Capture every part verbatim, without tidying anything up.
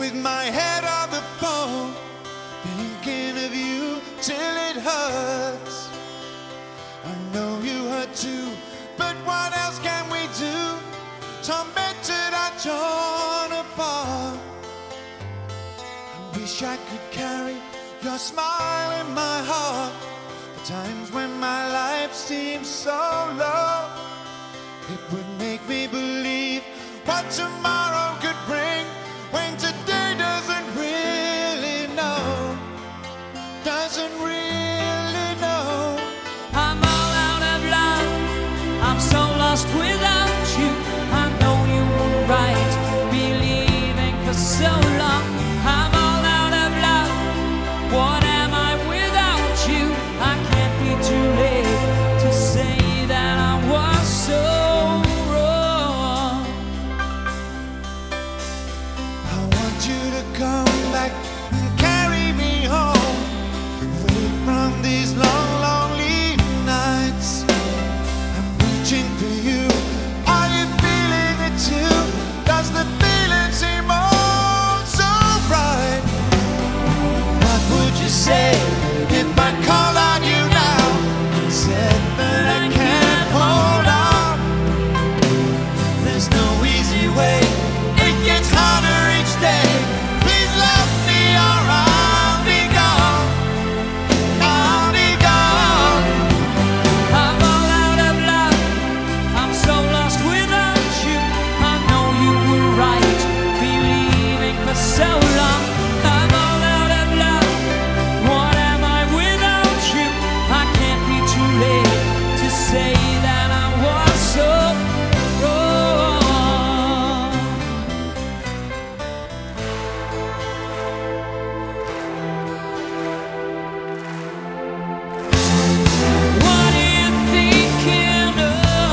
with my head on the phone, thinking of you till it hurts. I know you hurt too, but what else can we do? Tormented and torn apart. I wish I could carry your smile in my heart. The times when my life seems so low, it would make me believe what tomorrow could bring, when today doesn't really know, doesn't really know. I'm all out of love, I'm so lost without you. I know you were right, believing for so long. I'm all out of love, what am I without you? I can't be too late to say that I was so wrong. I want you to come back and carry me home, away from these long, lonely nights. I'm reaching for you. Are you feeling it too? Does the feeling seem oh so bright? What would you say if I call on you now and said that I can't hold on? There's no easy way, it gets harder each day. Please love me or I'll be gone, I'll be gone. I'm all out of love, I'm so lost without you. I know you were right, believing for so long. I'm all out of love, what am I without you? I can't be too late to say that I was so wrong. What are you thinking of?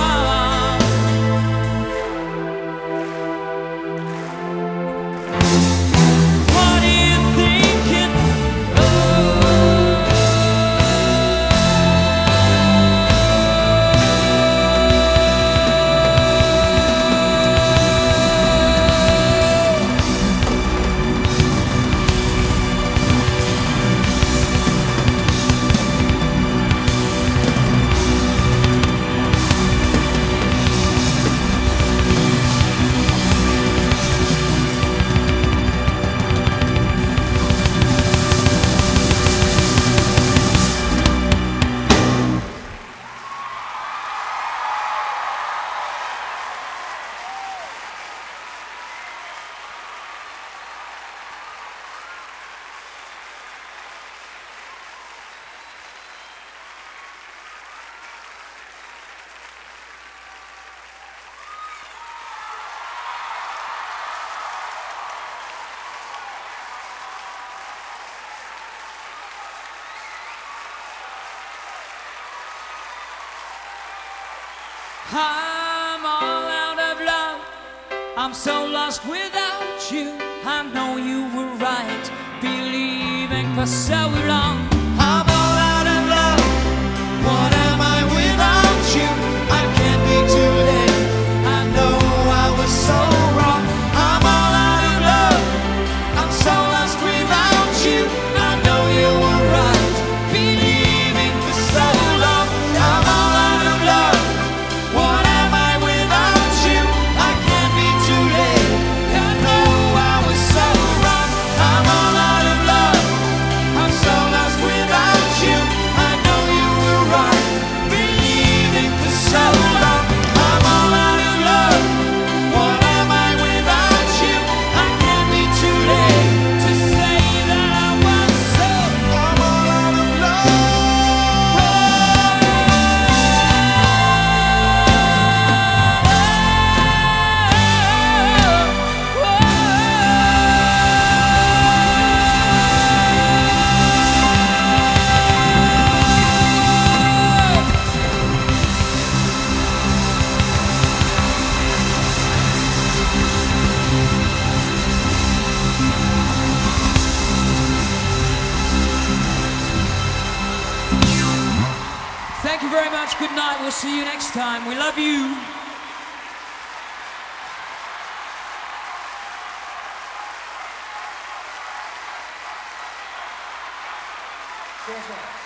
What are you thinking I'm all out of love, I'm so lost without you. I know you were right, believing for so long. I'm all out of love, what am I without you? I can't be too late, I know I was so wrong. I'm all out of love, I'm so lost without you. I know you were right, believing for so long. I'm all out of love, what am I without you? I can't be too late, I know I was so wrong. I'm all out of love, I'm so lost without you. I know you were right, believing for so long. I'm all out of love, what am I without you? I can't be too late to say that I was so. I'm all out of love. Thank you very much, good night, we'll see you next time. We love you. 谢谢。